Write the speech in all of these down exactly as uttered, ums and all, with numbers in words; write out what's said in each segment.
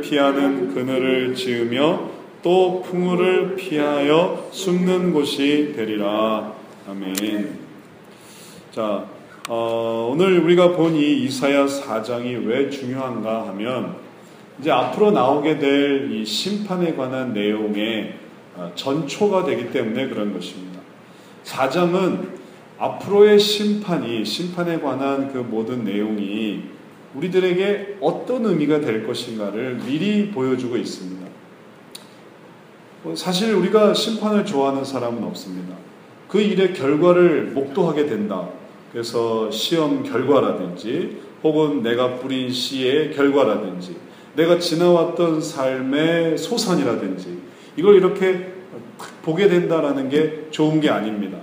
피하는 그늘을 지으며 또 풍우를 피하여 숨는 곳이 되리라. 아멘. 자, 어, 오늘 우리가 본 이 이사야 사 장이 왜 중요한가 하면 이제 앞으로 나오게 될 이 심판에 관한 내용의 전초가 되기 때문에 그런 것입니다. 사 장은 앞으로의 심판이, 심판에 관한 그 모든 내용이 우리들에게 어떤 의미가 될 것인가를 미리 보여주고 있습니다. 사실 우리가 심판을 좋아하는 사람은 없습니다. 그 일의 결과를 목도하게 된다. 그래서 시험 결과라든지 혹은 내가 뿌린 씨의 결과라든지 내가 지나왔던 삶의 소산이라든지 이걸 이렇게 보게 된다라는 게 좋은 게 아닙니다.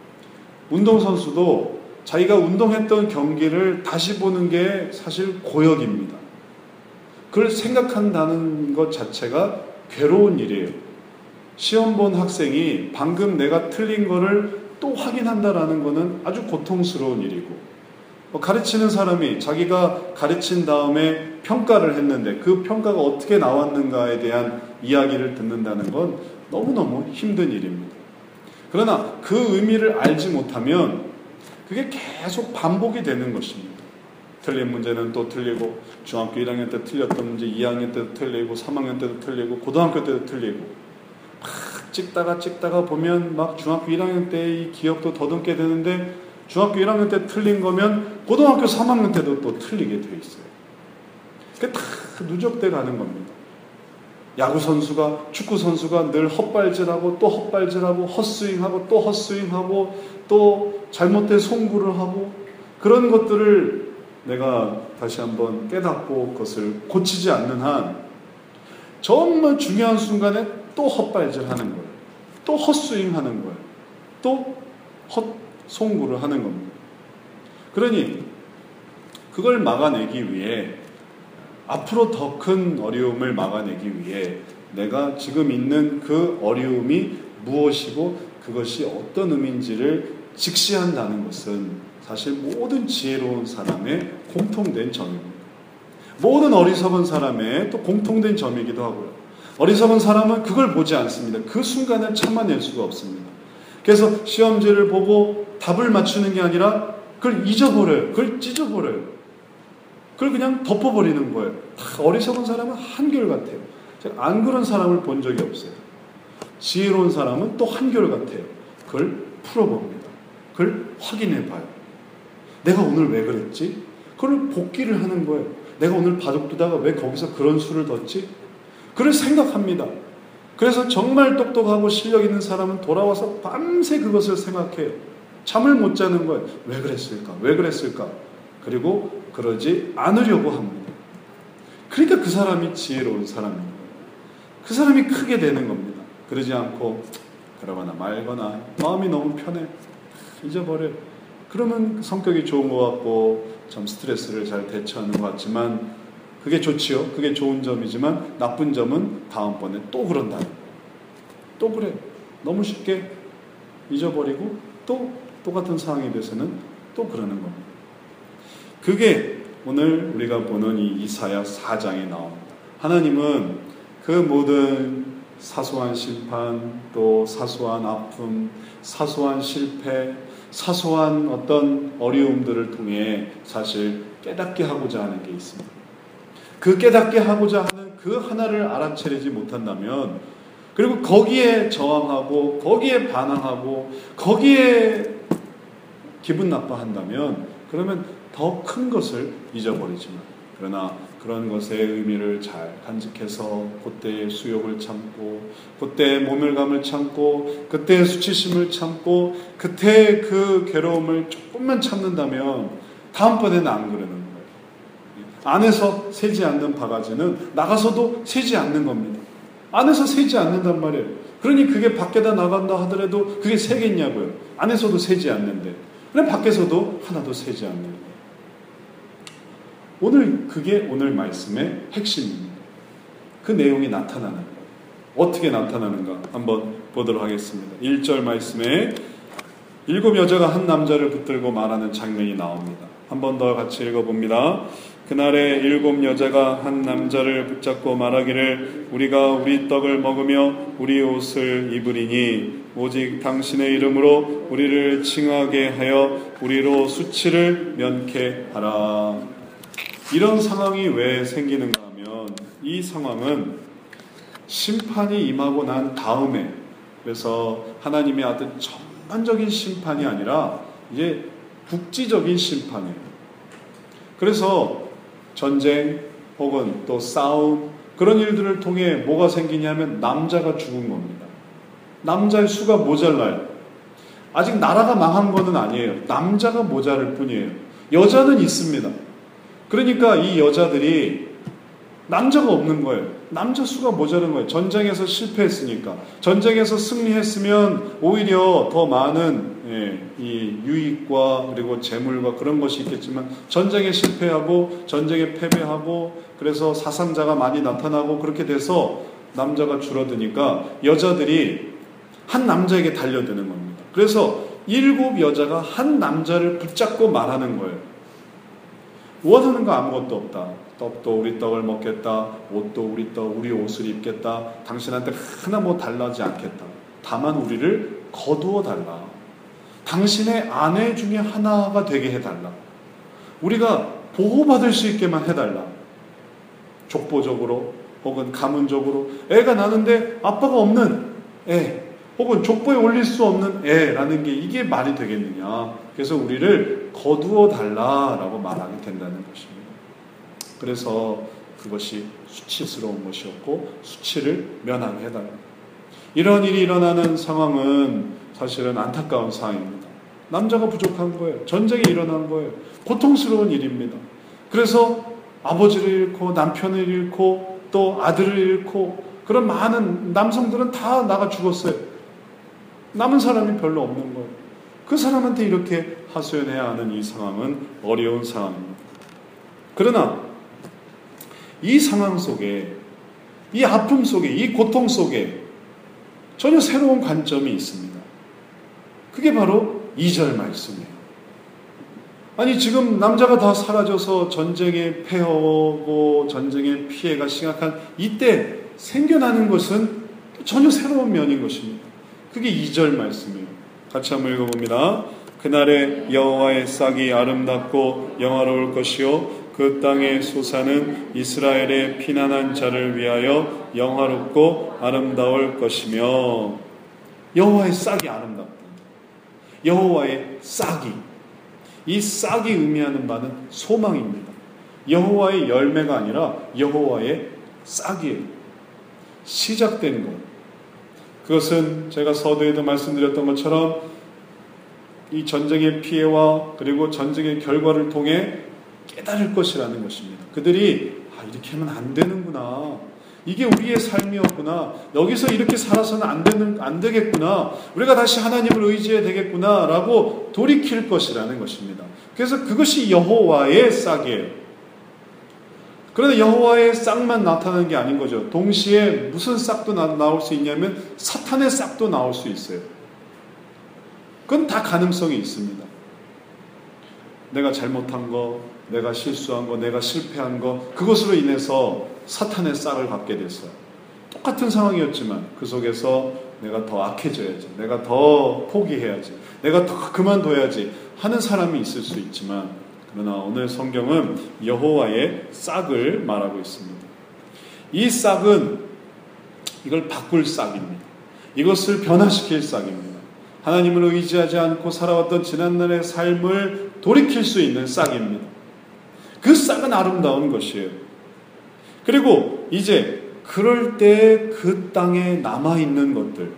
운동선수도 자기가 운동했던 경기를 다시 보는 게 사실 고역입니다. 그걸 생각한다는 것 자체가 괴로운 일이에요. 시험 본 학생이 방금 내가 틀린 거를 또 확인한다라는 것은 아주 고통스러운 일이고, 가르치는 사람이 자기가 가르친 다음에 평가를 했는데 그 평가가 어떻게 나왔는가에 대한 이야기를 듣는다는 건 너무너무 힘든 일입니다. 그러나 그 의미를 알지 못하면 그게 계속 반복이 되는 것입니다. 틀린 문제는 또 틀리고, 중학교 일 학년 때 틀렸던 문제 이 학년 때도 틀리고, 삼 학년 때도 틀리고, 고등학교 때도 틀리고, 막 찍다가 찍다가 보면 막 중학교 일 학년 때의 기억도 더듬게 되는데 중학교 일 학년 때 틀린 거면 고등학교 삼 학년 때도 또 틀리게 돼 있어요. 그게 다 누적돼 가는 겁니다. 야구 선수가, 축구 선수가 늘 헛발질하고 또 헛발질하고 헛스윙하고 또 헛스윙하고 또 잘못된 송구를 하고, 그런 것들을 내가 다시 한번 깨닫고 그것을 고치지 않는 한 정말 중요한 순간에 또 헛발질하는 거예요. 또 헛스윙하는 거예요. 또 헛송구를 하는 겁니다. 그러니 그걸 막아내기 위해, 앞으로 더 큰 어려움을 막아내기 위해 내가 지금 있는 그 어려움이 무엇이고 그것이 어떤 의미인지를 직시한다는 것은 사실 모든 지혜로운 사람의 공통된 점입니다. 모든 어리석은 사람의 또 공통된 점이기도 하고요. 어리석은 사람은 그걸 보지 않습니다. 그 순간을 참아낼 수가 없습니다. 그래서 시험지를 보고 답을 맞추는 게 아니라 그걸 잊어버려요. 그걸 찢어버려요. 그걸 그냥 덮어버리는 거예요. 다 어리석은 사람은 한결같아요. 제가 안 그런 사람을 본 적이 없어요. 지혜로운 사람은 또 한결같아요. 그걸 풀어봅니다. 그걸 확인해봐요. 내가 오늘 왜 그랬지? 그걸 복기를 하는 거예요. 내가 오늘 바둑 두다가 왜 거기서 그런 수를 뒀지? 그걸 생각합니다. 그래서 정말 똑똑하고 실력 있는 사람은 돌아와서 밤새 그것을 생각해요. 잠을 못 자는 거예요. 왜 그랬을까? 왜 그랬을까? 그리고 그러지 않으려고 합니다. 그러니까 그 사람이 지혜로운 사람입니다. 그 사람이 크게 되는 겁니다. 그러지 않고 그러거나 말거나 마음이 너무 편해, 잊어버려요. 그러면 성격이 좋은 것 같고 참 스트레스를 잘 대처하는 것 같지만, 그게 좋지요. 그게 좋은 점이지만 나쁜 점은 다음번에 또 그런다는 거예요. 또 그래. 너무 쉽게 잊어버리고 또 똑같은 상황에 대해서는 또 그러는 겁니다. 그게 오늘 우리가 보는 이 이사야 사 장에 나옵니다. 하나님은 그 모든 사소한 심판, 또 사소한 아픔, 사소한 실패, 사소한 어떤 어려움들을 통해 사실 깨닫게 하고자 하는 게 있습니다. 그 깨닫게 하고자 하는 그 하나를 알아채리지 못한다면, 그리고 거기에 저항하고 거기에 반항하고 거기에 기분 나빠한다면, 그러면 더 큰 것을 잊어버리지만, 그러나 그런 것의 의미를 잘 간직해서 그때의 수욕을 참고, 그때의 모멸감을 참고, 그때의 수치심을 참고, 그때의 그 괴로움을 조금만 참는다면 다음번에는 안 그러는 거예요. 안에서 새지 않는 바가지는 나가서도 새지 않는 겁니다. 안에서 새지 않는단 말이에요. 그러니 그게 밖에다 나간다 하더라도 그게 새겠냐고요. 안에서도 새지 않는데, 그럼 밖에서도 하나도 새지 않는 거예요. 오늘 그게 오늘 말씀의 핵심입니다. 그 내용이 나타나는 거예요. 어떻게 나타나는가 한번 보도록 하겠습니다. 일 절 말씀에 일곱 여자가 한 남자를 붙들고 말하는 장면이 나옵니다. 한 번 더 같이 읽어봅니다. 그날에 일곱 여자가 한 남자를 붙잡고 말하기를 우리가 우리 떡을 먹으며 우리 옷을 입으리니 오직 당신의 이름으로 우리를 칭하게 하여 우리로 수치를 면케 하라. 이런 상황이 왜 생기는가 하면 이 상황은 심판이 임하고 난 다음에, 그래서 하나님의 아들 전반적인 심판이 아니라 이제 국지적인 심판이에요. 그래서 전쟁 혹은 또 싸움, 그런 일들을 통해 뭐가 생기냐면 남자가 죽은 겁니다. 남자의 수가 모자라요. 아직 나라가 망한 것은 아니에요. 남자가 모자랄 뿐이에요. 여자는 있습니다. 그러니까 이 여자들이 남자가 없는 거예요. 남자 수가 모자란 거예요. 전쟁에서 실패했으니까. 전쟁에서 승리했으면 오히려 더 많은 예, 이 유익과 그리고 재물과 그런 것이 있겠지만 전쟁에 실패하고 전쟁에 패배하고 그래서 사상자가 많이 나타나고 그렇게 돼서 남자가 줄어드니까 여자들이 한 남자에게 달려드는 겁니다. 그래서 일곱 여자가 한 남자를 붙잡고 말하는 거예요. 원하는 거 아무것도 없다. 떡도 우리 떡을 먹겠다. 옷도 우리 떡, 우리 옷을 입겠다. 당신한테 하나 뭐 달라지 않겠다. 다만 우리를 거두어 달라. 당신의 아내 중에 하나가 되게 해달라. 우리가 보호받을 수 있게만 해달라. 족보적으로 혹은 가문적으로 애가 나는데 아빠가 없는 애 혹은 족보에 올릴 수 없는 애라는 게 이게 말이 되겠느냐. 그래서 우리를 거두어 달라라고 말하게 된다는 것입니다. 그래서 그것이 수치스러운 것이었고 수치를 면하게 해달라. 이런 일이 일어나는 상황은 사실은 안타까운 상황입니다. 남자가 부족한 거예요. 전쟁이 일어난 거예요. 고통스러운 일입니다. 그래서 아버지를 잃고 남편을 잃고 또 아들을 잃고 그런 많은 남성들은 다 나가 죽었어요. 남은 사람이 별로 없는 거예요. 그 사람한테 이렇게 하소연해야 하는 이 상황은 어려운 상황입니다. 그러나 이 상황 속에, 이 아픔 속에, 이 고통 속에 전혀 새로운 관점이 있습니다. 그게 바로 이 절 말씀이에요. 아니 지금 남자가 다 사라져서 전쟁에 패하고 전쟁의 피해가 심각한 이때 생겨나는 것은 전혀 새로운 면인 것입니다. 그게 이 절 말씀이에요. 같이 한번 읽어봅니다. 그날에 여호와의 싹이 아름답고 영화로울 것이요 그 땅의 소사는 이스라엘의 피난한 자를 위하여 영화롭고 아름다울 것이며. 여호와의 싹이 아름답다. 여호와의 싹이, 이 싹이 의미하는 바는 소망입니다. 여호와의 열매가 아니라 여호와의 싹이에요. 시작된 것. 그것은 제가 서두에도 말씀드렸던 것처럼 이 전쟁의 피해와 그리고 전쟁의 결과를 통해 깨달을 것이라는 것입니다. 그들이 아, 이렇게 하면 안 되는구나. 이게 우리의 삶이었구나. 여기서 이렇게 살아서는 안 되는, 안 되겠구나. 우리가 다시 하나님을 의지해야 되겠구나. 라고 돌이킬 것이라는 것입니다. 그래서 그것이 여호와의 싹이에요. 그런데 여호와의 싹만 나타나는 게 아닌 거죠. 동시에 무슨 싹도 나, 나올 수 있냐면 사탄의 싹도 나올 수 있어요. 그건 다 가능성이 있습니다. 내가 잘못한 거, 내가 실수한 거, 내가 실패한 거, 그것으로 인해서 사탄의 싹을 갖게 됐어요. 똑같은 상황이었지만 그 속에서 내가 더 악해져야지, 내가 더 포기해야지, 내가 더 그만둬야지 하는 사람이 있을 수 있지만, 그러나 오늘 성경은 여호와의 싹을 말하고 있습니다. 이 싹은 이걸 바꿀 싹입니다. 이것을 변화시킬 싹입니다. 하나님을 의지하지 않고 살아왔던 지난날의 삶을 돌이킬 수 있는 싹입니다. 그 싹은 아름다운 것이에요. 그리고 이제 그럴 때 그 땅에 남아있는 것들,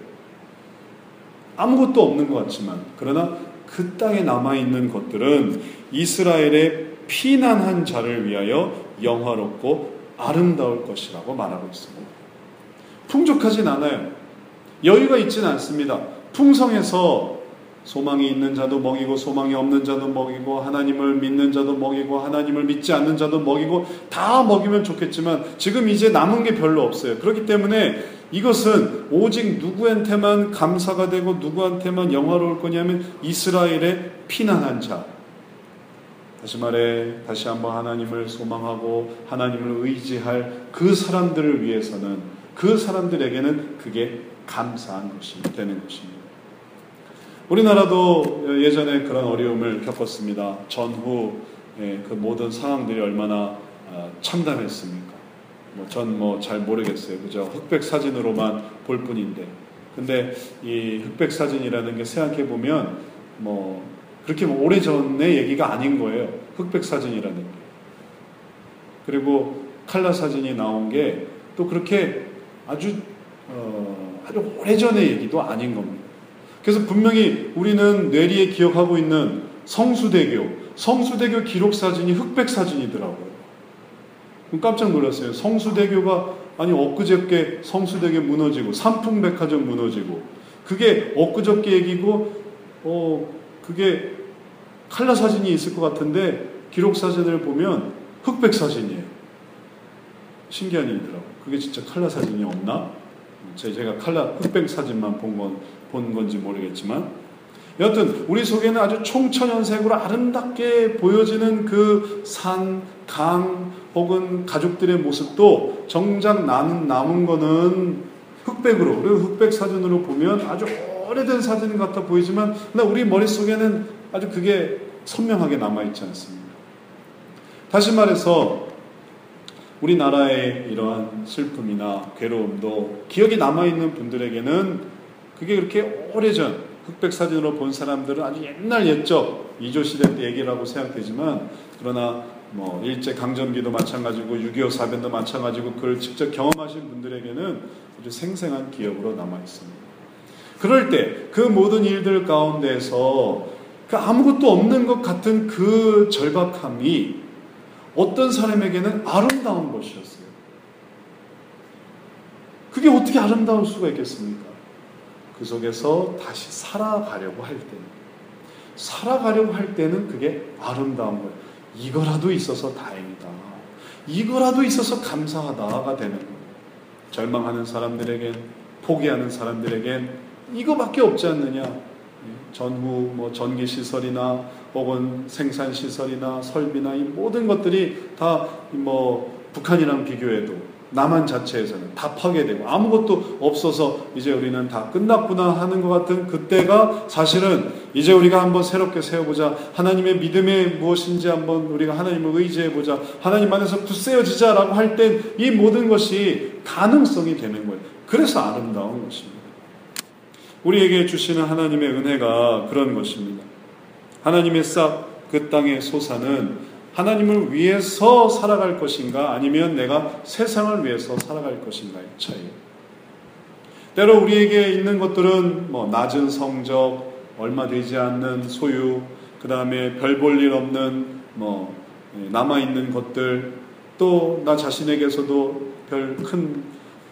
아무것도 없는 것 같지만 그러나 그 땅에 남아있는 것들은 이스라엘의 피난한 자를 위하여 영화롭고 아름다울 것이라고 말하고 있습니다. 풍족하진 않아요. 여유가 있지는 않습니다. 풍성해서 소망이 있는 자도 먹이고 소망이 없는 자도 먹이고 하나님을 믿는 자도 먹이고 하나님을 믿지 않는 자도 먹이고 다 먹이면 좋겠지만 지금 이제 남은 게 별로 없어요. 그렇기 때문에 이것은 오직 누구한테만 감사가 되고 누구한테만 영화로울 거냐면 이스라엘의 피난한 자, 다시 말해 다시 한번 하나님을 소망하고 하나님을 의지할 그 사람들을 위해서는, 그 사람들에게는 그게 감사한 것이 되는 것입니다. 우리나라도 예전에 그런 어려움을 겪었습니다. 전후 그 모든 상황들이 얼마나 참담했습니까? 뭐 전 뭐 잘 모르겠어요. 그죠? 흑백 사진으로만 볼 뿐인데. 근데 이 흑백 사진이라는 게 생각해 보면 뭐 그렇게 뭐 오래전의 얘기가 아닌 거예요. 흑백 사진이라는 게. 그리고 칼라 사진이 나온 게 또 그렇게 아주 어, 아주 오래전의 얘기도 아닌 겁니다. 그래서 분명히 우리는 뇌리에 기억하고 있는 성수대교, 성수대교 기록 사진이 흑백 사진이더라고요. 깜짝 놀랐어요. 성수대교가 아니 엊그저께 성수대교 무너지고 삼풍백화점 무너지고 그게 엊그저께 얘기고 어 그게 칼라 사진이 있을 것 같은데 기록 사진을 보면 흑백 사진이에요. 신기한 일이더라고요. 그게 진짜 칼라 사진이 없나? 제가 칼라 흑백 사진만 본 건, 본 건지 모르겠지만 여하튼 우리 속에는 아주 총천연색으로 아름답게 보여지는 그 산, 강 혹은 가족들의 모습도 정작 남은, 남은 거는 흑백으로, 그리고 흑백 사진으로 보면 아주 오래된 사진 같아 보이지만 우리 머릿속에는 아주 그게 선명하게 남아있지 않습니다. 다시 말해서 우리나라의 이러한 슬픔이나 괴로움도 기억이 남아있는 분들에게는 그게 그렇게 오래전 흑백 사진으로 본 사람들은 아주 옛날 옛적 이조 시대 때 얘기라고 생각되지만 그러나 뭐 일제 강점기도 마찬가지고 육이오 사변도 마찬가지고 그걸 직접 경험하신 분들에게는 아주 생생한 기억으로 남아 있습니다. 그럴 때 그 모든 일들 가운데서 그 아무것도 없는 것 같은 그 절박함이 어떤 사람에게는 아름다운 것이었어요. 그게 어떻게 아름다울 수가 있겠습니까? 그 속에서 다시 살아가려고 할 때는, 살아가려고 할 때는 그게 아름다운 거예요. 이거라도 있어서 다행이다. 이거라도 있어서 감사하다가 되는 거예요. 절망하는 사람들에겐, 포기하는 사람들에겐 이거밖에 없지 않느냐. 전후 뭐 전기시설이나 혹은 생산시설이나 설비나 이 모든 것들이 다 뭐 북한이랑 비교해도 남한 자체에서는 다 파괴되고 아무것도 없어서 이제 우리는 다 끝났구나 하는 것 같은 그때가 사실은 이제 우리가 한번 새롭게 세워보자. 하나님의 믿음이 무엇인지 한번 우리가 하나님을 의지해보자. 하나님 안에서 굳세어지자라고 할 땐 이 모든 것이 가능성이 되는 거예요. 그래서 아름다운 것입니다. 우리에게 주시는 하나님의 은혜가 그런 것입니다. 하나님의 싹 그 땅의 솟아는 하나님을 위해서 살아갈 것인가 아니면 내가 세상을 위해서 살아갈 것인가의 차이예요. 때로 우리에게 있는 것들은 뭐 낮은 성적, 얼마 되지 않는 소유, 그 다음에 별 볼 일 없는 뭐 남아있는 것들, 또 나 자신에게서도 별 큰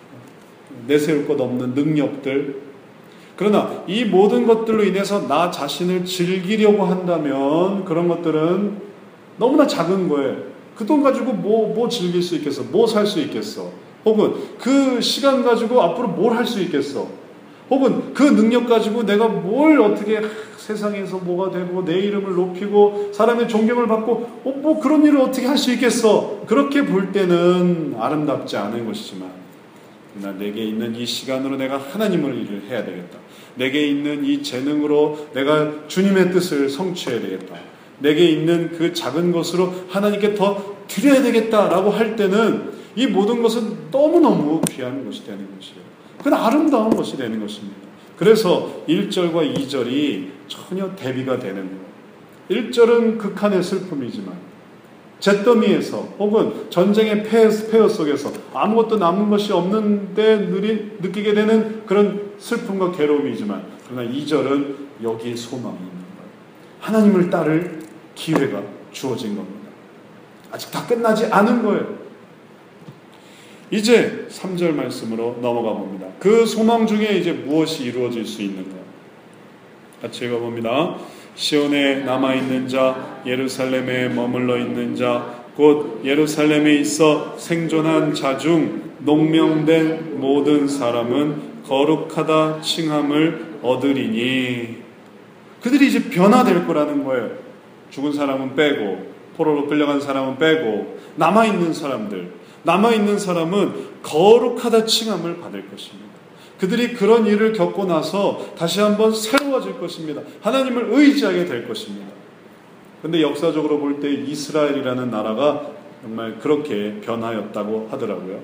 내세울 것 없는 능력들. 그러나 이 모든 것들로 인해서 나 자신을 즐기려고 한다면 그런 것들은 너무나 작은 거예요. 그 돈 가지고 뭐, 뭐 즐길 수 있겠어? 뭐 살 수 있겠어? 혹은 그 시간 가지고 앞으로 뭘 할 수 있겠어? 혹은 그 능력 가지고 내가 뭘 어떻게 세상에서 뭐가 되고 내 이름을 높이고 사람의 존경을 받고 어, 뭐 그런 일을 어떻게 할 수 있겠어? 그렇게 볼 때는 아름답지 않은 것이지만 그러나 내게 있는 이 시간으로 내가 하나님을 일을 해야 되겠다. 내게 있는 이 재능으로 내가 주님의 뜻을 성취해야 되겠다. 내게 있는 그 작은 것으로 하나님께 더 드려야 되겠다라고 할 때는 이 모든 것은 너무너무 귀한 것이 되는 것이에요. 그건 아름다운 것이 되는 것입니다. 그래서 일 절과 이 절이 전혀 대비가 되는 거예요. 일 절은 극한의 슬픔이지만 잿더미에서 혹은 전쟁의 폐허, 폐허 속에서 아무것도 남은 것이 없는데 느리, 느끼게 되는 그런 슬픔과 괴로움이지만 그러나 이 절은 여기에 소망이 있는 거예요. 하나님을 따를 기회가 주어진 겁니다. 아직 다 끝나지 않은 거예요. 이제 삼 절 말씀으로 넘어가 봅니다. 그 소망 중에 이제 무엇이 이루어질 수 있는가? 같이 읽어봅니다. 시온에 남아있는 자, 예루살렘에 머물러 있는 자, 곧 예루살렘에 있어 생존한 자 중 농명된 모든 사람은 거룩하다 칭함을 얻으리니. 그들이 이제 변화될 거라는 거예요. 죽은 사람은 빼고 포로로 끌려간 사람은 빼고 남아있는 사람들, 남아있는 사람은 거룩하다 칭함을 받을 것입니다. 그들이 그런 일을 겪고 나서 다시 한번 새로워질 것입니다. 하나님을 의지하게 될 것입니다. 그런데 역사적으로 볼 때 이스라엘이라는 나라가 정말 그렇게 변하였다고 하더라고요.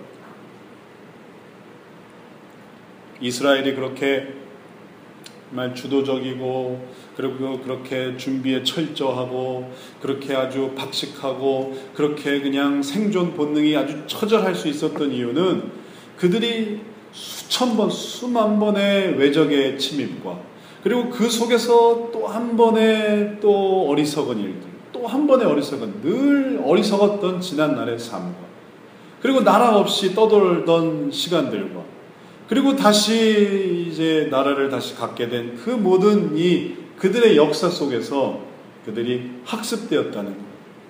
이스라엘이 그렇게 정말 주도적이고 그리고 그렇게 준비에 철저하고 그렇게 아주 박식하고 그렇게 그냥 생존 본능이 아주 처절할 수 있었던 이유는 그들이 수천 번, 수만 번의 외적의 침입과 그리고 그 속에서 또 한 번의 또 어리석은 일들, 또 한 번의 어리석은, 늘 어리석었던 지난날의 삶과 그리고 나라 없이 떠돌던 시간들과 그리고 다시 이제 나라를 다시 갖게 된 그 모든 이 그들의 역사 속에서 그들이 학습되었다는 거예요.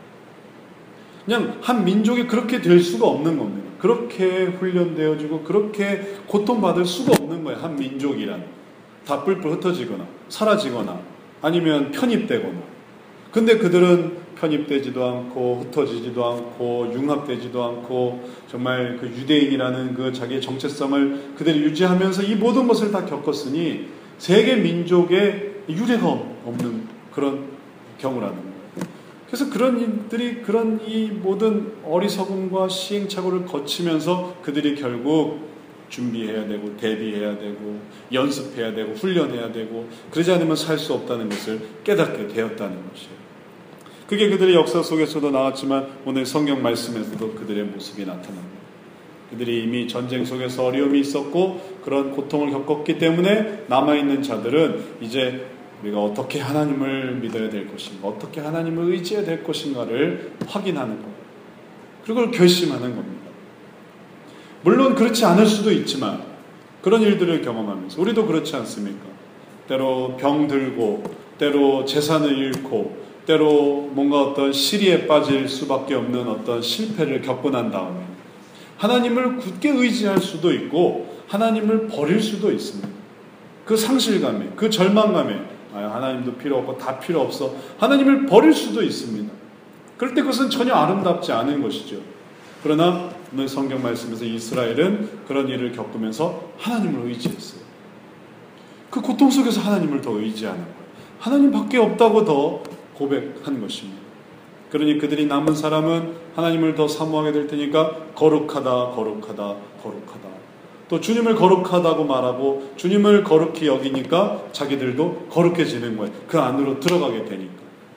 그냥 한 민족이 그렇게 될 수가 없는 겁니다. 그렇게 훈련되어지고 그렇게 고통받을 수가 없는 거예요. 한 민족이란. 다 뿔뿔 흩어지거나 사라지거나 아니면 편입되거나. 근데 그들은 편입되지도 않고 흩어지지도 않고 융합되지도 않고 정말 그 유대인이라는 그 자기의 정체성을 그대로 유지하면서 이 모든 것을 다 겪었으니 세계 민족의 유례가 없는 그런 경우라는 거예요. 그래서 그런 일들이 그런 이 모든 어리석음과 시행착오를 거치면서 그들이 결국 준비해야 되고 대비해야 되고 연습해야 되고 훈련해야 되고 그러지 않으면 살 수 없다는 것을 깨닫게 되었다는 것이에요. 그게 그들의 역사 속에서도 나왔지만 오늘 성경 말씀에서도 그들의 모습이 나타납니다. 그들이 이미 전쟁 속에서 어려움이 있었고 그런 고통을 겪었기 때문에 남아있는 자들은 이제 우리가 어떻게 하나님을 믿어야 될 것인가, 어떻게 하나님을 의지해야 될 것인가를 확인하는 거예요. 그리고 그걸 결심하는 겁니다. 물론 그렇지 않을 수도 있지만 그런 일들을 경험하면서 우리도 그렇지 않습니까? 때로 병들고 때로 재산을 잃고 때로 뭔가 어떤 시리에 빠질 수밖에 없는 어떤 실패를 겪고 난 다음에 하나님을 굳게 의지할 수도 있고 하나님을 버릴 수도 있습니다. 그 상실감에, 그 절망감에 아, 하나님도 필요 없고 다 필요 없어 하나님을 버릴 수도 있습니다. 그럴 때 그것은 전혀 아름답지 않은 것이죠. 그러나 오늘 성경 말씀에서 이스라엘은 그런 일을 겪으면서 하나님을 의지했어요. 그 고통 속에서 하나님을 더 의지하는 거예요. 하나님밖에 없다고 더 고백한 것입니다. 그러니 그들이 남은 사람은 하나님을 더 사모하게 될 테니까 거룩하다, 거룩하다, 거룩하다. 또 주님을 거룩하다고 말하고 주님을 거룩히 여기니까 자기들도 거룩해지는 거예요. 그 안으로 들어가게 되니까.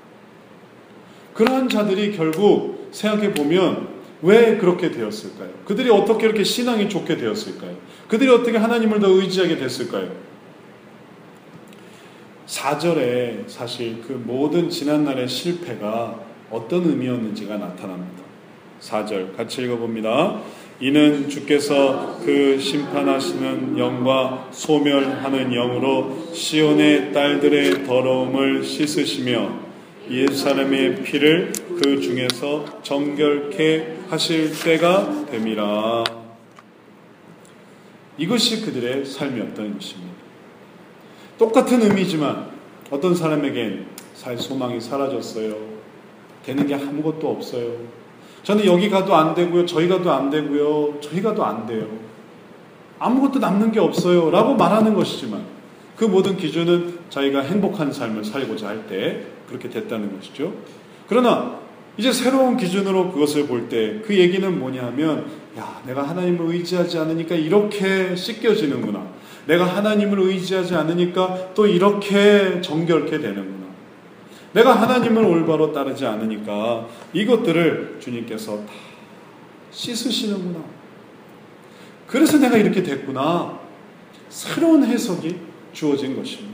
그러한 자들이 결국 생각해 보면 왜 그렇게 되었을까요? 그들이 어떻게 이렇게 신앙이 좋게 되었을까요? 그들이 어떻게 하나님을 더 의지하게 됐을까요? 사 절에 사실 그 모든 지난날의 실패가 어떤 의미였는지가 나타납니다. 사 절 같이 읽어봅니다. 이는 주께서 그 심판하시는 영과 소멸하는 영으로 시온의 딸들의 더러움을 씻으시며 예루살렘의 피를 그 중에서 정결케 하실 때가 됨이라. 이것이 그들의 삶이었던 것입니다. 똑같은 의미지만 어떤 사람에겐 살 소망이 사라졌어요. 되는 게 아무것도 없어요. 저는 여기 가도 안 되고요. 저희 가도 안 되고요. 저희 가도 안 돼요. 아무것도 남는 게 없어요. 라고 말하는 것이지만 그 모든 기준은 자기가 행복한 삶을 살고자 할 때 그렇게 됐다는 것이죠. 그러나 이제 새로운 기준으로 그것을 볼 때 그 얘기는 뭐냐 하면 야, 내가 하나님을 의지하지 않으니까 이렇게 씻겨지는구나. 내가 하나님을 의지하지 않으니까 또 이렇게 정결케 되는구나. 내가 하나님을 올바로 따르지 않으니까 이것들을 주님께서 다 씻으시는구나. 그래서 내가 이렇게 됐구나. 새로운 해석이 주어진 것입니다.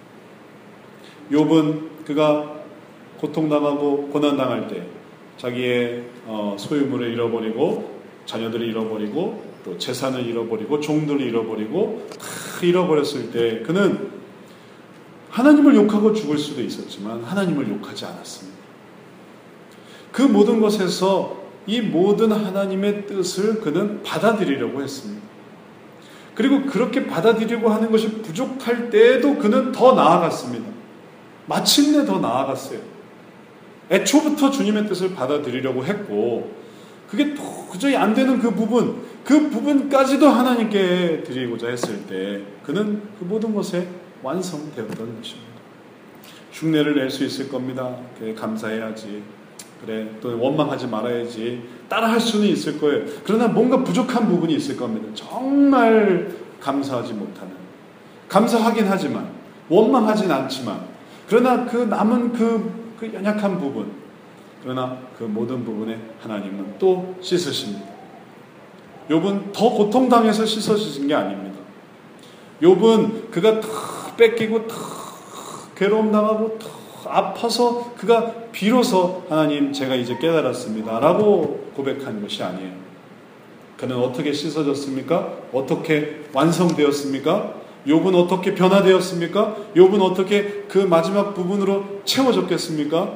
욥은 그가 고통당하고 고난당할 때 자기의 소유물을 잃어버리고 자녀들을 잃어버리고 또 재산을 잃어버리고 종들을 잃어버리고 다 잃어버렸을 때 그는 하나님을 욕하고 죽을 수도 있었지만 하나님을 욕하지 않았습니다. 그 모든 것에서 이 모든 하나님의 뜻을 그는 받아들이려고 했습니다. 그리고 그렇게 받아들이려고 하는 것이 부족할 때에도 그는 더 나아갔습니다. 마침내 더 나아갔어요. 애초부터 주님의 뜻을 받아들이려고 했고 그게 도저히 안 되는 그 부분, 그 부분까지도 하나님께 드리고자 했을 때 그는 그 모든 것에 완성되었던 것입니다. 흉내를 낼 수 있을 겁니다. 그래, 감사해야지. 그래, 또 원망하지 말아야지. 따라할 수는 있을 거예요. 그러나 뭔가 부족한 부분이 있을 겁니다. 정말 감사하지 못하는. 감사하긴 하지만 원망하진 않지만 그러나 그 남은 그, 그 연약한 부분, 그러나 그 모든 부분에 하나님은 또 씻으십니다. 욥은 더 고통당해서 씻어지신 게 아닙니다. 욥은 그가 다 뺏기고 다 괴로움 당하고 다 아파서 그가 비로소 하나님 제가 이제 깨달았습니다 라고 고백한 것이 아니에요. 그는 어떻게 씻어졌습니까? 어떻게 완성되었습니까? 욥은 어떻게 변화되었습니까? 욥은 어떻게 그 마지막 부분으로 채워졌겠습니까?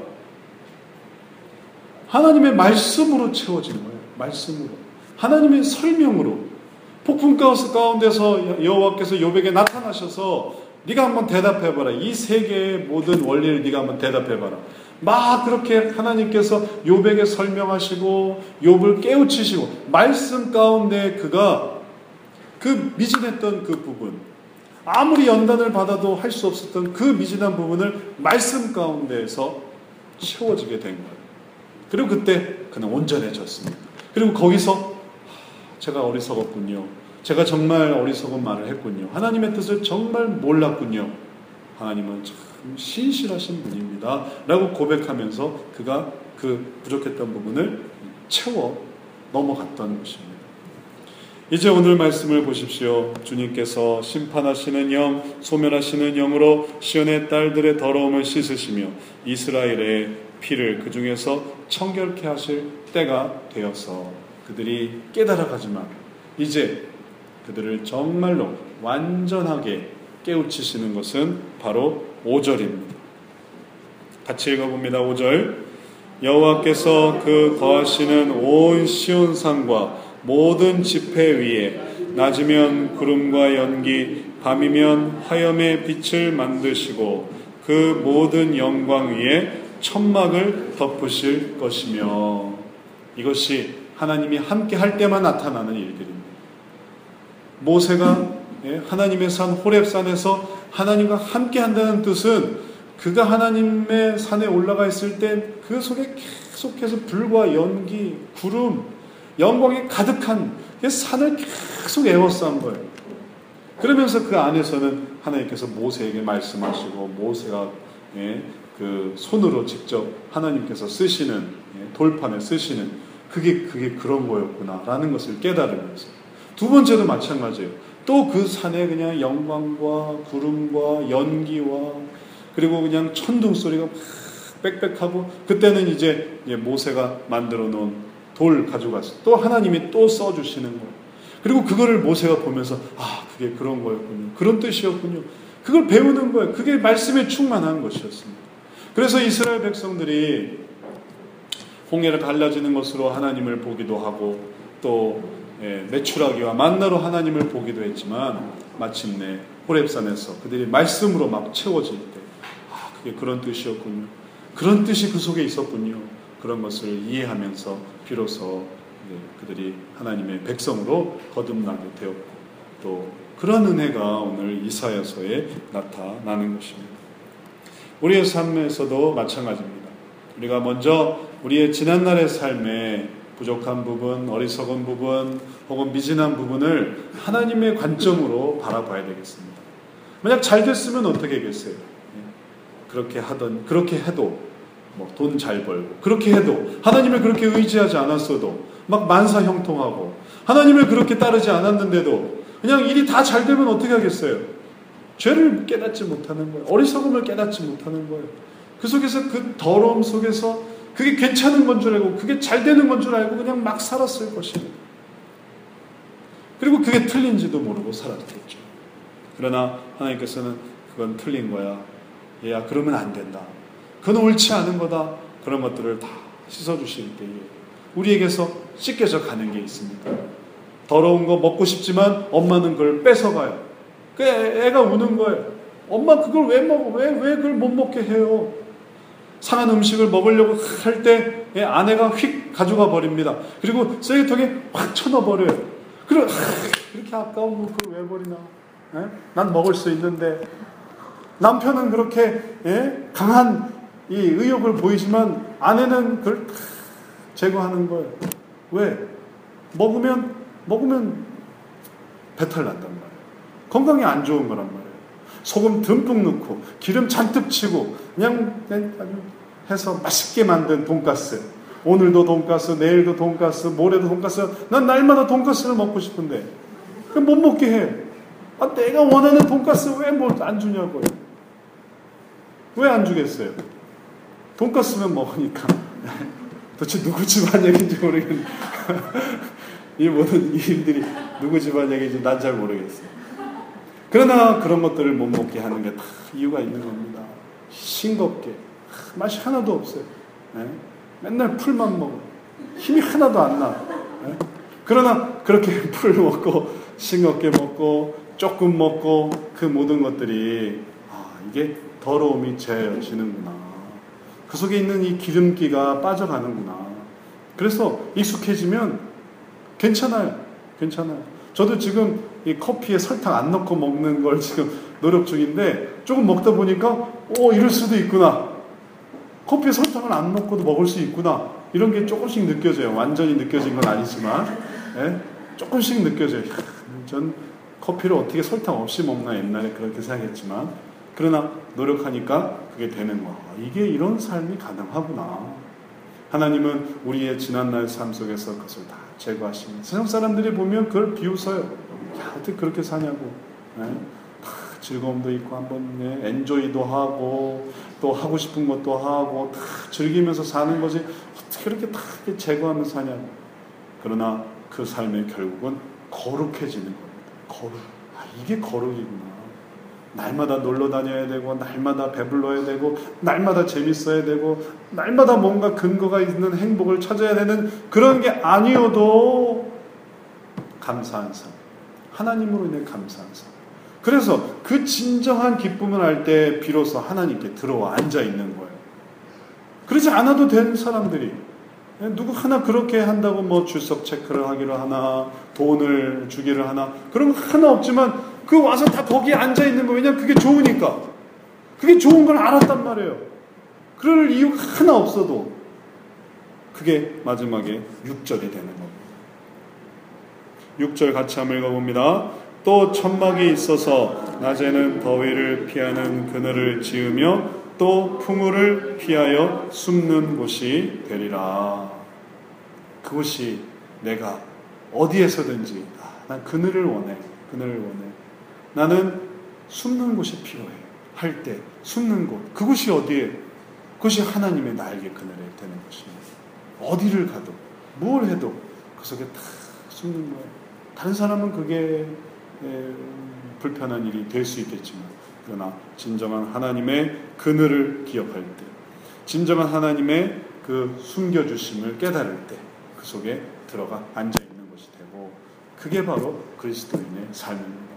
하나님의 말씀으로 채워진 거예요. 말씀으로. 하나님의 설명으로. 폭풍 가운데서 여호와께서 욥에게 나타나셔서 네가 한번 대답해봐라. 이 세계의 모든 원리를 네가 한번 대답해봐라. 막 그렇게 하나님께서 욥에게 설명하시고 욥을 깨우치시고 말씀 가운데 그가 그 미진했던 그 부분, 아무리 연단을 받아도 할 수 없었던 그 미진한 부분을 말씀 가운데에서 채워지게 된 거예요. 그리고 그때 그는 온전해졌습니다. 그리고 거기서 제가 어리석었군요. 제가 정말 어리석은 말을 했군요. 하나님의 뜻을 정말 몰랐군요. 하나님은 참 신실하신 분입니다 라고 고백하면서 그가 그 부족했던 부분을 채워 넘어갔던 것입니다. 이제 오늘 말씀을 보십시오. 주님께서 심판하시는 영, 소멸하시는 영으로 시온의 딸들의 더러움을 씻으시며 이스라엘의 피를 그 중에서 청결케 하실 때가 되어서 그들이 깨달아가지만 이제 그들을 정말로 완전하게 깨우치시는 것은 바로 오 절입니다. 같이 읽어봅니다. 오 절. 여호와께서 그 거하시는 온 시온산과 모든 지폐 위에 낮이면 구름과 연기, 밤이면 화염의 빛을 만드시고 그 모든 영광 위에 천막을 덮으실 것이며. 이것이 하나님이 함께 할 때만 나타나는 일들입니다. 모세가 하나님의 산 호렙산에서 하나님과 함께 한다는 뜻은 그가 하나님의 산에 올라가 있을 때 그 속에 계속해서 불과 연기, 구름, 영광이 가득한 산을 계속 에워싼 거예요. 그러면서 그 안에서는 하나님께서 모세에게 말씀하시고 모세가 그 손으로 직접 하나님께서 쓰시는 돌판에 쓰시는 그게 그게 그런 거였구나라는 것을 깨달으면서 두 번째도 마찬가지예요. 또 그 산에 그냥 영광과 구름과 연기와 그리고 그냥 천둥 소리가 빽빽하고 그때는 이제 모세가 만들어 놓은 돌 가져가서 또 하나님이 또 써주시는 거예요. 그리고 그거를 모세가 보면서 아 그게 그런 거였군요. 그런 뜻이었군요. 그걸 배우는 거예요. 그게 말씀에 충만한 것이었습니다. 그래서 이스라엘 백성들이 홍해를 갈라지는 것으로 하나님을 보기도 하고 또 메추라기와 만나로 하나님을 보기도 했지만 마침내 호렙산에서 그들이 말씀으로 막 채워질 때 아, 그게 그런 뜻이었군요. 그런 뜻이 그 속에 있었군요. 그런 것을 이해하면서 비로소 그들이 하나님의 백성으로 거듭나게 되었고 또 그런 은혜가 오늘 이사야서에 나타나는 것입니다. 우리의 삶에서도 마찬가지입니다. 우리가 먼저 우리의 지난날의 삶에 부족한 부분, 어리석은 부분, 혹은 미진한 부분을 하나님의 관점으로 바라봐야 되겠습니다. 만약 잘 됐으면 어떻게 하겠어요? 그렇게 하던, 그렇게 해도, 뭐 돈 잘 벌고, 그렇게 해도, 하나님을 그렇게 의지하지 않았어도, 막 만사 형통하고, 하나님을 그렇게 따르지 않았는데도, 그냥 일이 다 잘 되면 어떻게 하겠어요? 죄를 깨닫지 못하는 거예요. 어리석음을 깨닫지 못하는 거예요. 그 속에서 그 더러움 속에서 그게 괜찮은 건 줄 알고 그게 잘 되는 건 줄 알고 그냥 막 살았을 것입니다. 그리고 그게 틀린지도 모르고 살았겠죠. 그러나 하나님께서는 그건 틀린 거야. 얘야 그러면 안 된다. 그건 옳지 않은 거다. 그런 것들을 다 씻어주실 때에 우리에게서 씻겨져 가는 게 있습니다. 더러운 거 먹고 싶지만 엄마는 그걸 뺏어가요. 그 애가 우는 거예요. 엄마 그걸 왜 먹어? 왜, 왜 그걸 못 먹게 해요? 상한 음식을 먹으려고 할 때 아내가 휙 가져가 버립니다. 그리고 쓰레기통에 확 쳐넣어버려요. 그리고 이렇게 아까운 거 그걸 왜 버리나? 예? 난 먹을 수 있는데. 남편은 그렇게 예? 강한 이 의욕을 보이지만 아내는 그걸 제거하는 거예요. 왜? 먹으면 먹으면 배탈 난단 말이에요. 건강에 안 좋은 거란 말이에요. 소금 듬뿍 넣고 기름 잔뜩 치고 그냥, 그냥 해서 맛있게 만든 돈가스. 오늘도 돈가스, 내일도 돈가스, 모레도 돈가스. 난 날마다 돈가스를 먹고 싶은데 못 먹게 해. 아, 내가 원하는 돈가스 왜 뭐 안 주냐고요. 왜 안 주겠어요? 돈가스면 먹으니까. 도대체 누구 집안 얘기인지 모르겠네. 이 모든 이 일들이 누구 집안 얘기인지 난 잘 모르겠어요. 그러나 그런 것들을 못 먹게 하는 게 다 이유가 있는 겁니다. 싱겁게. 맛이 하나도 없어요. 네? 맨날 풀만 먹어. 힘이 하나도 안 나. 네? 그러나 그렇게 풀을 먹고 싱겁게 먹고 조금 먹고 그 모든 것들이 아, 이게 더러움이 제어지는구나. 그 속에 있는 이 기름기가 빠져가는구나. 그래서 익숙해지면 괜찮아요. 괜찮아요. 저도 지금 이 커피에 설탕 안 넣고 먹는 걸 지금 노력 중인데 조금 먹다 보니까 오, 이럴 수도 있구나. 커피에 설탕을 안 넣고도 먹을 수 있구나. 이런 게 조금씩 느껴져요. 완전히 느껴진 건 아니지만 예? 조금씩 느껴져요. 전 커피를 어떻게 설탕 없이 먹나 옛날에 그렇게 생각했지만 그러나 노력하니까 그게 되는 거야. 이게 이런 삶이 가능하구나. 하나님은 우리의 지난날 삶 속에서 그것을 다 제거하시면 세상 사람들이 보면 그걸 비웃어요. 야, 어떻게 그렇게 사냐고. 네? 다 즐거움도 있고 한번 네, 엔조이도 하고 또 하고 싶은 것도 하고 다 즐기면서 사는 거지 어떻게 그렇게 다 제거하면서 사냐고. 그러나 그 삶의 결국은 거룩해지는 겁니다. 거룩. 아, 이게 거룩이구나. 날마다 놀러 다녀야 되고 날마다 배불러야 되고 날마다 재밌어야 되고 날마다 뭔가 근거가 있는 행복을 찾아야 되는 그런 게 아니어도 감사한 삶. 하나님으로 인해 감사한 삶. 그래서 그 진정한 기쁨을 알 때 비로소 하나님께 들어와 앉아 있는 거예요. 그러지 않아도 된 사람들이 누구 하나 그렇게 한다고 뭐 출석 체크를 하기를 하나 돈을 주기를 하나 그런 거 하나 없지만 그 와서 다 거기에 앉아있는 거 왜냐면 그게 좋으니까 그게 좋은 걸 알았단 말이에요. 그럴 이유가 하나 없어도 그게 마지막에 육 절이 되는 겁니다. 육 절 같이 한번 읽어봅니다. 또 천막이 있어서 낮에는 더위를 피하는 그늘을 지으며 또 풍우를 피하여 숨는 곳이 되리라. 그곳이 내가 어디에서든지 아, 난 그늘을 원해. 그늘을 원해. 나는 숨는 곳이 필요해. 할 때 숨는 곳. 그곳이 어디에? 그것이 하나님의 나에게 그늘이 되는 것입니다. 어디를 가도 뭘 해도 그 속에 다 숨는 거예요. 다른 사람은 그게 에, 불편한 일이 될 수 있겠지만 그러나 진정한 하나님의 그늘을 기억할 때 진정한 하나님의 그 숨겨주심을 깨달을 때 그 속에 들어가 앉아있는 것이 되고 그게 바로 그리스도인의 삶입니다.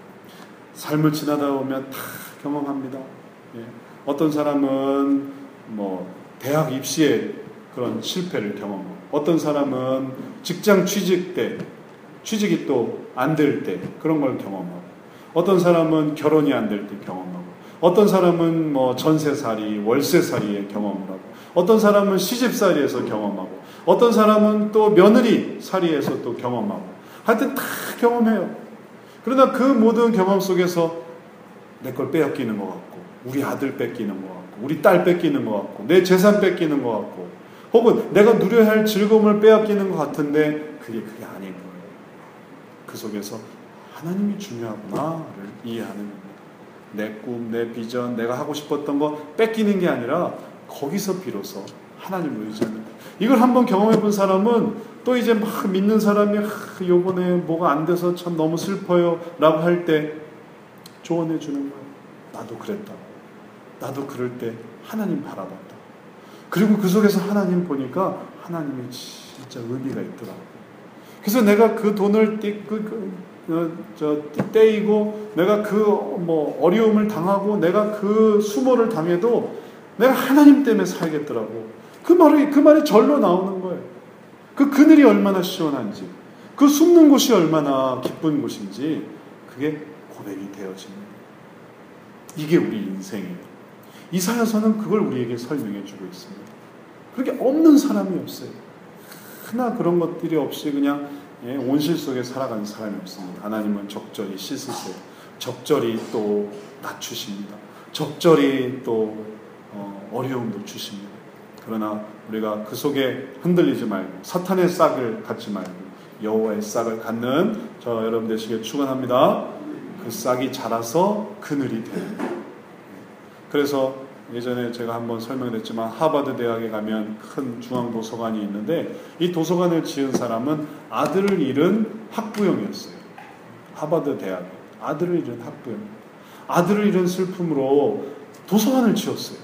삶을 지나다 보면 다 경험합니다. 예. 어떤 사람은 뭐 대학 입시에 그런 실패를 경험하고 어떤 사람은 직장 취직 때 취직이 또 안 될 때 그런 걸 경험하고 어떤 사람은 결혼이 안 될 때 경험하고 어떤 사람은 뭐 전세살이 월세살이에 경험을 하고 어떤 사람은 시집살이에서 경험하고 어떤 사람은 또 며느리살이에서 또 경험하고 하여튼 다 경험해요. 그러나 그 모든 경험 속에서 내 걸 빼앗기는 것 같고 우리 아들 뺏기는 것 같고 우리 딸 뺏기는 것 같고 내 재산 뺏기는 것 같고 혹은 내가 누려야 할 즐거움을 빼앗기는 것 같은데 그게 그게 아닌 거예요. 그 속에서 하나님이 중요하구나를 이해하는 겁니다. 내 꿈, 내 비전, 내가 하고 싶었던 거 뺏기는 게 아니라 거기서 비로소 하나님을 의지하는 거예요. 이걸 한번 경험해 본 사람은 또 이제 막 믿는 사람이 아, 요번에 뭐가 안 돼서 참 너무 슬퍼요 라고 할 때 조언해 주는 거예요. 나도 그랬다. 나도 그럴 때 하나님 바라봤다. 그리고 그 속에서 하나님 보니까 하나님이 진짜 의미가 있더라고요. 그래서 내가 그 돈을 띠, 그, 그, 어, 저, 떼이고 내가 그 뭐 어려움을 당하고 내가 그 수모를 당해도 내가 하나님 때문에 살겠더라고. 그 말이, 그 말이 절로 나오는 거예요. 그 그늘이 얼마나 시원한지, 그 숨는 곳이 얼마나 기쁜 곳인지, 그게 고백이 되어집니다. 이게 우리 인생이에요. 이사야서는 그걸 우리에게 설명해 주고 있습니다. 그렇게 없는 사람이 없어요. 하나 그런 것들이 없이 그냥 온실 속에 살아가는 사람이 없습니다. 하나님은 적절히 씻으세요. 적절히 또 낮추십니다. 적절히 또 어려움도 주십니다. 그러나 우리가 그 속에 흔들리지 말고 사탄의 싹을 갖지 말고 여호와의 싹을 갖는 저 여러분 되시길 축원합니다. 그 싹이 자라서 그늘이 됩니다. 그래서 예전에 제가 한번 설명드렸지만 하버드 대학에 가면 큰 중앙 도서관이 있는데 이 도서관을 지은 사람은 아들을 잃은 학부형이었어요. 하버드 대학에 아들을 잃은 학부형. 아들을 잃은 슬픔으로 도서관을 지었어요.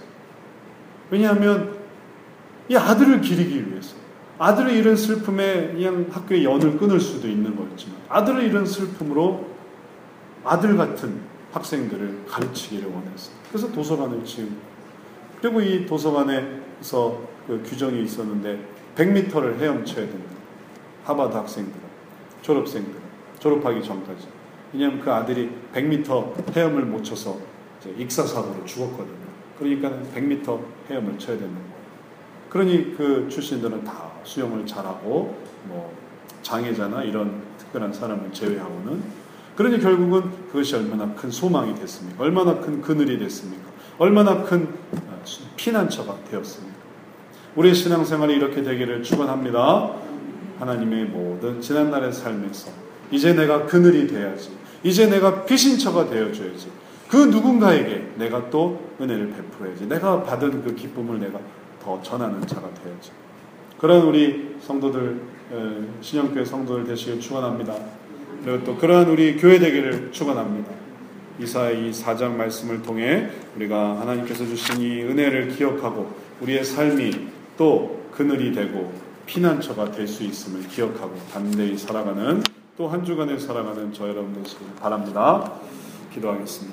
왜냐하면 이 아들을 기리기 위해서. 아들을 잃은 슬픔에 그냥 학교의 연을 끊을 수도 있는 거였지만 아들을 잃은 슬픔으로 아들 같은 학생들을 가르치기를 원했어요. 그래서 도서관을 지은. 그리고 이 도서관에서 그 규정이 있었는데 백 미터를 헤엄쳐야 됩니다. 하버드 학생들은, 졸업생들은, 졸업하기 전까지. 왜냐하면 그 아들이 백 미터 헤엄을 못 쳐서 이제 익사사고로 죽었거든요. 그러니까 백 미터 헤엄을 쳐야 되는 거예요. 그러니 그 출신들은 다 수영을 잘하고 뭐 장애자나 이런 특별한 사람을 제외하고는. 그러니 결국은 그것이 얼마나 큰 소망이 됐습니까? 얼마나 큰 그늘이 됐습니까? 얼마나 큰 피난처가 되었습니까? 우리의 신앙생활이 이렇게 되기를 축원합니다. 하나님의 모든 지난날의 삶에서 이제 내가 그늘이 돼야지. 이제 내가 피신처가 되어줘야지. 그 누군가에게 내가 또 은혜를 베풀어야지. 내가 받은 그 기쁨을 내가 더 전하는 자가 되어야지. 그런 우리 성도들, 신영교회 성도들 되시길 축원합니다. 그리고 또 그러한 우리 교회 되기를 축원합니다. 이사야 이 사 장 말씀을 통해 우리가 하나님께서 주신 이 은혜를 기억하고 우리의 삶이 또 그늘이 되고 피난처가 될 수 있음을 기억하고 담대히 살아가는 또 한 주간을 살아가는 저 여러분 되시길 바랍니다. 기도하겠습니다.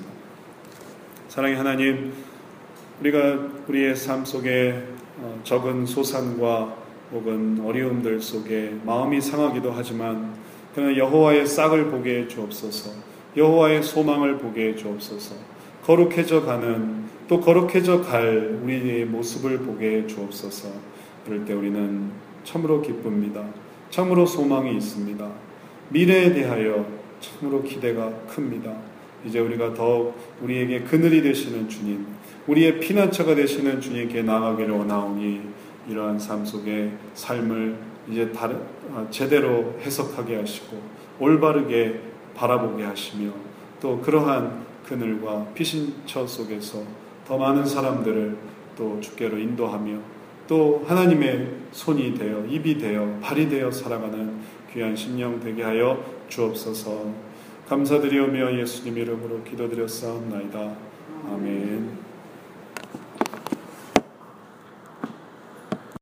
사랑의 하나님, 우리가 우리의 삶 속에 적은 소산과 혹은 어려움들 속에 마음이 상하기도 하지만 그러나 여호와의 싹을 보게 해 주옵소서. 여호와의 소망을 보게 해 주옵소서. 거룩해져 가는 또 거룩해져 갈 우리의 모습을 보게 해 주옵소서. 그럴 때 우리는 참으로 기쁩니다. 참으로 소망이 있습니다. 미래에 대하여 참으로 기대가 큽니다. 이제 우리가 더욱 우리에게 그늘이 되시는 주님, 우리의 피난처가 되시는 주님께 나아가기를 원하오니 이러한 삶 속에 삶을 이제 다른, 제대로 해석하게 하시고 올바르게 바라보게 하시며 또 그러한 그늘과 피신처 속에서 더 많은 사람들을 또 주께로 인도하며 또 하나님의 손이 되어 입이 되어 발이 되어 살아가는 귀한 심령 되게 하여 주옵소서. 감사드리오며 예수님 이름으로 기도드렸사옵나이다. 아멘.